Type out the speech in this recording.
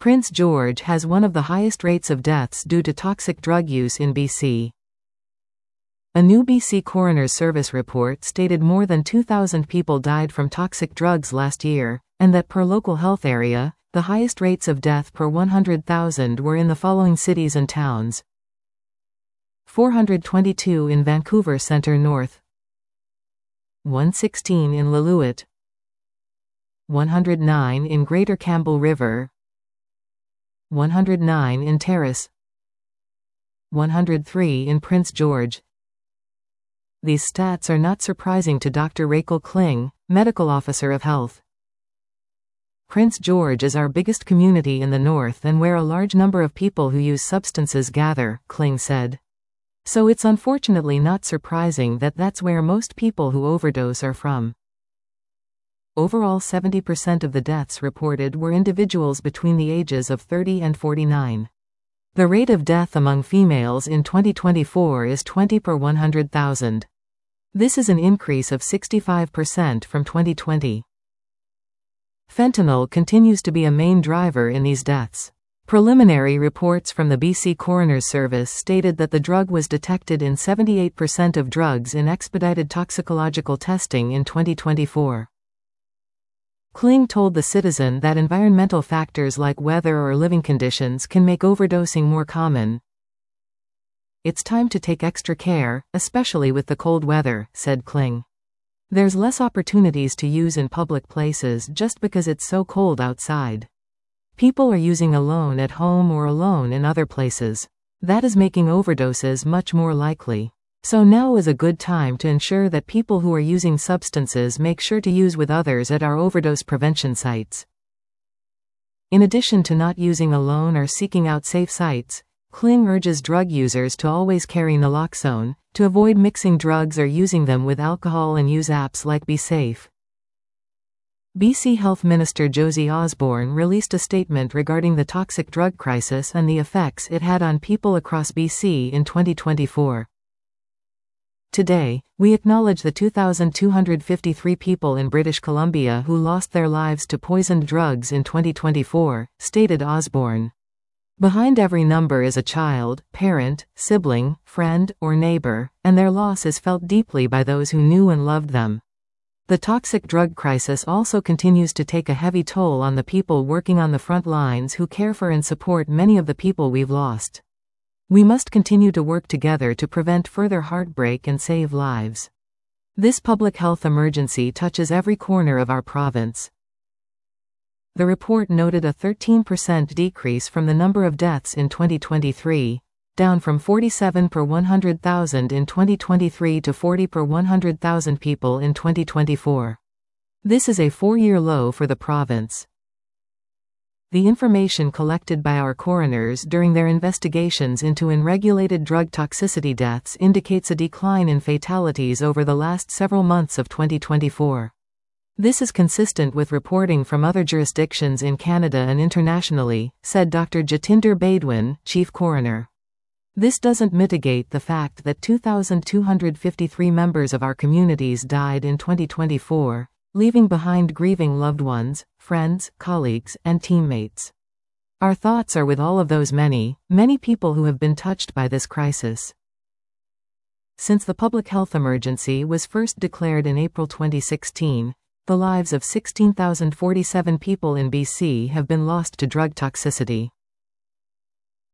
Prince George has one of the highest rates of deaths due to toxic drug use in BC. A new BC Coroner's Service report stated more than 2,000 people died from toxic drugs last year, and that per local health area, the highest rates of death per 100,000 were in the following cities and towns: 422 in Vancouver Centre North, 116 in Lillooet, 109 in Greater Campbell River, 109 in Terrace, 103 in Prince George. These stats are not surprising to Dr. Rachel Kling, Medical Officer of Health. Prince George is our biggest community in the north and where a large number of people who use substances gather, Kling said. So it's unfortunately not surprising that that's where most people who overdose are from. Overall, 70% of the deaths reported were individuals between the ages of 30 and 49. The rate of death among females in 2024 is 20 per 100,000. This is an increase of 65% from 2020. Fentanyl continues to be a main driver in these deaths. Preliminary reports from the BC Coroner's Service stated that the drug was detected in 78% of drugs in expedited toxicological testing in 2024. Kling told The Citizen that environmental factors like weather or living conditions can make overdosing more common. It's time to take extra care, especially with the cold weather, said Kling. There's less opportunities to use in public places just because it's so cold outside. People are using alone at home or alone in other places. That is making overdoses much more likely. So now is a good time to ensure that people who are using substances make sure to use with others at our overdose prevention sites. In addition to not using alone or seeking out safe sites, Kling urges drug users to always carry naloxone, to avoid mixing drugs or using them with alcohol, and use apps like BeSafe. BC Health Minister Josie Osborne released a statement regarding the toxic drug crisis and the effects it had on people across BC in 2024. Today, we acknowledge the 2,253 people in British Columbia who lost their lives to poisoned drugs in 2024, stated Osborne. Behind every number is a child, parent, sibling, friend, or neighbor, and their loss is felt deeply by those who knew and loved them. The toxic drug crisis also continues to take a heavy toll on the people working on the front lines who care for and support many of the people we've lost. We must continue to work together to prevent further heartbreak and save lives. This public health emergency touches every corner of our province. The report noted a 13% decrease from the number of deaths in 2023, down from 47 per 100,000 in 2023 to 40 per 100,000 people in 2024. This is a 4-year low for the province. The information collected by our coroners during their investigations into unregulated drug toxicity deaths indicates a decline in fatalities over the last several months of 2024. This is consistent with reporting from other jurisdictions in Canada and internationally, said Dr. Jatinder Baidwan, Chief Coroner. This doesn't mitigate the fact that 2,253 members of our communities died in 2024, leaving behind grieving loved ones, friends, colleagues, and teammates. Our thoughts are with all of those many people who have been touched by this crisis. Since the public health emergency was first declared in April 2016, the lives of 16,047 people in BC have been lost to drug toxicity.